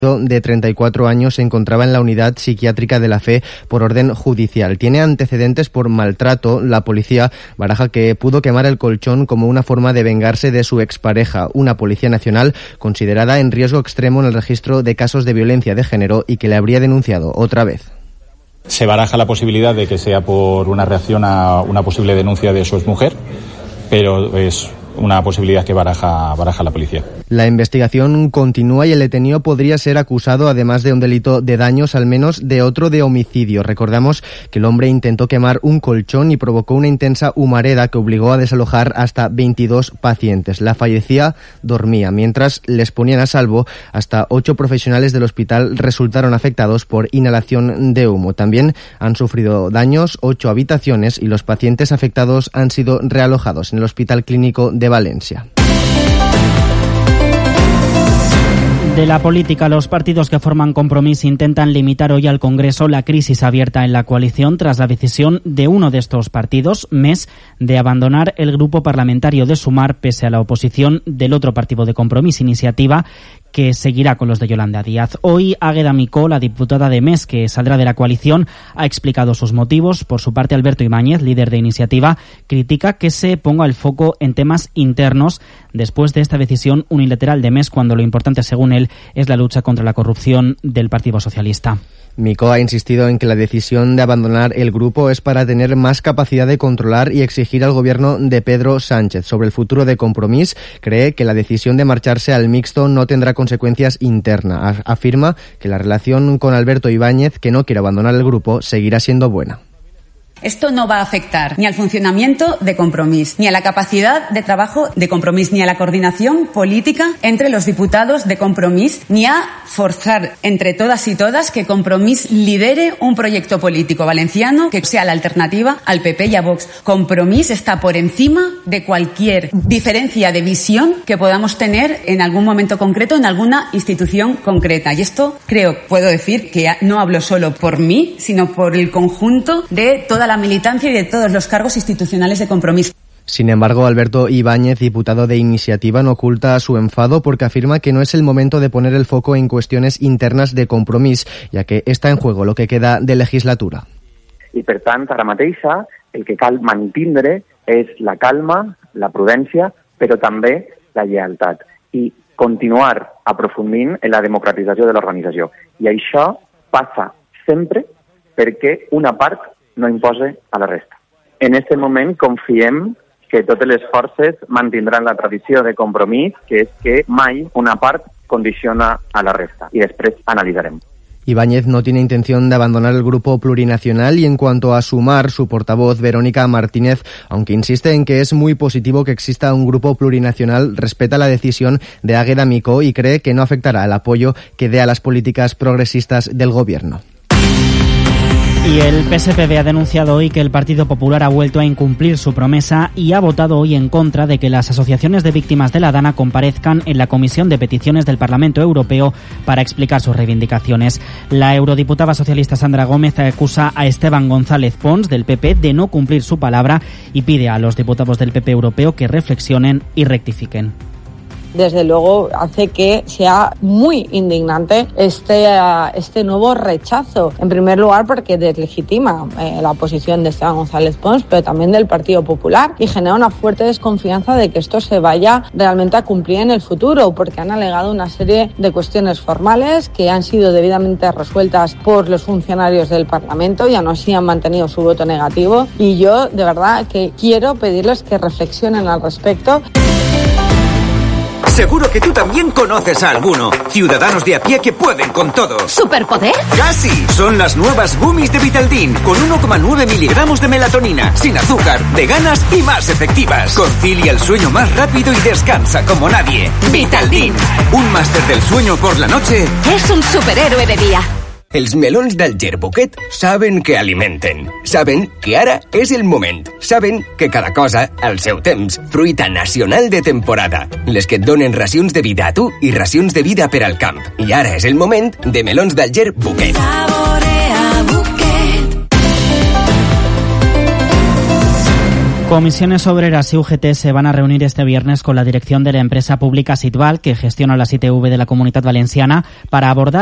de 34 años se encontraba en la unidad psiquiátrica de la Fe por orden judicial. Tiene antecedentes por maltrato. La policía baraja que pudo quemar el colchón como una forma de vengarse de su expareja, una policía nacional considerada en riesgo extremo en el registro de casos de violencia de género y que le habría denunciado otra vez. Se baraja la posibilidad de que sea por una reacción a una posible denuncia de su exmujer, pero es una posibilidad que baraja la policía. La investigación continúa y el detenido podría ser acusado, además de un delito de daños, al menos de otro de homicidio. Recordamos que el hombre intentó quemar un colchón y provocó una intensa humareda que obligó a desalojar hasta 22 pacientes. La fallecida dormía. Mientras les ponían a salvo, hasta 8 profesionales del hospital resultaron afectados por inhalación de humo. También han sufrido daños 8 habitaciones y los pacientes afectados han sido realojados en el Hospital Clínico de Valencia. De la política, los partidos que forman Compromís intentan limitar hoy al Congreso la crisis abierta en la coalición tras la decisión de uno de estos partidos, MES, de abandonar el grupo parlamentario de Sumar pese a la oposición del otro partido de Compromís, Iniciativa, que seguirá con los de Yolanda Díaz. Hoy Águeda Micó, la diputada de MES que saldrá de la coalición, ha explicado sus motivos. Por su parte, Alberto Ibáñez, líder de Iniciativa, critica que se ponga el foco en temas internos después de esta decisión unilateral de MES, cuando lo importante, según él, es la lucha contra la corrupción del Partido Socialista. Micó ha insistido en que la decisión de abandonar el grupo es para tener más capacidad de controlar y exigir al gobierno de Pedro Sánchez. Sobre el futuro de Compromís, cree que la decisión de marcharse al mixto no tendrá consecuencias internas. Afirma que la relación con Alberto Ibáñez, que no quiere abandonar el grupo, seguirá siendo buena. Esto no va a afectar ni al funcionamiento de Compromís, ni a la capacidad de trabajo de Compromís, ni a la coordinación política entre los diputados de Compromís, ni a forzar entre todas y todas que Compromís lidere un proyecto político valenciano que sea la alternativa al PP y a Vox. Compromís está por encima de cualquier diferencia de visión que podamos tener en algún momento concreto, en alguna institución concreta. Y esto puedo decir que no hablo solo por mí, sino por el conjunto de toda la militancia y de todos los cargos institucionales de Compromís. Sin embargo, Alberto Ibáñez, diputado de Iniciativa, no oculta su enfado porque afirma que no es el momento de poner el foco en cuestiones internas de Compromís, ya que está en juego lo que queda de legislatura. I, per tant, ara mateixa, el que cal mantindre és la calma, la prudència, però també la lleialtat. I continuar aprofundint en la democratització de l'organització. I això passa sempre perquè una part no impose a la resta. En aquest moment confiem que totes les forces mantindran la tradició de Compromís, que és que mai una part condiciona a la resta. I després analitzarem. Ibáñez no tiene intención de abandonar el grupo plurinacional y en cuanto a Sumar, su portavoz Verónica Martínez, aunque insiste en que es muy positivo que exista un grupo plurinacional, respeta la decisión de Águeda Micó y cree que no afectará el apoyo que dé a las políticas progresistas del gobierno. Y el PSPV ha denunciado hoy que el Partido Popular ha vuelto a incumplir su promesa y ha votado hoy en contra de que las asociaciones de víctimas de la Dana comparezcan en la Comisión de Peticiones del Parlamento Europeo para explicar sus reivindicaciones. La eurodiputada socialista Sandra Gómez acusa a Esteban González Pons, del PP, de no cumplir su palabra y pide a los diputados del PP europeo que reflexionen y rectifiquen. Desde luego hace que sea muy indignante este nuevo rechazo. En primer lugar porque deslegitima la posición de Esteban González Pons, pero también del Partido Popular, y genera una fuerte desconfianza de que esto se vaya realmente a cumplir en el futuro, porque han alegado una serie de cuestiones formales que han sido debidamente resueltas por los funcionarios del Parlamento y aún así han mantenido su voto negativo. Y yo de verdad que quiero pedirles que reflexionen al respecto. Seguro que tú también conoces a alguno. Ciudadanos de a pie que pueden con todo. ¿Superpoder? ¡Casi! Son las nuevas gummies de Vitaldin, con 1,9 miligramos de melatonina, sin azúcar, veganas y más efectivas. Concilia el sueño más rápido y descansa como nadie. Vitaldin, un máster del sueño por la noche. Es un superhéroe de día. Els melons del Gerboquet saben que alimenten. Saben que ara és el moment. Saben que cada cosa al seu temps. Fruita nacional de temporada. Les que et donen racions de vida a tu i racions de vida per al camp. I ara és el moment de melons del Gerboquet. Saborea Buquet. Comisiones Obreras y UGT se van a reunir este viernes con la dirección de la empresa pública Sitbal, que gestiona las ITV de la Comunitat Valenciana, para abordar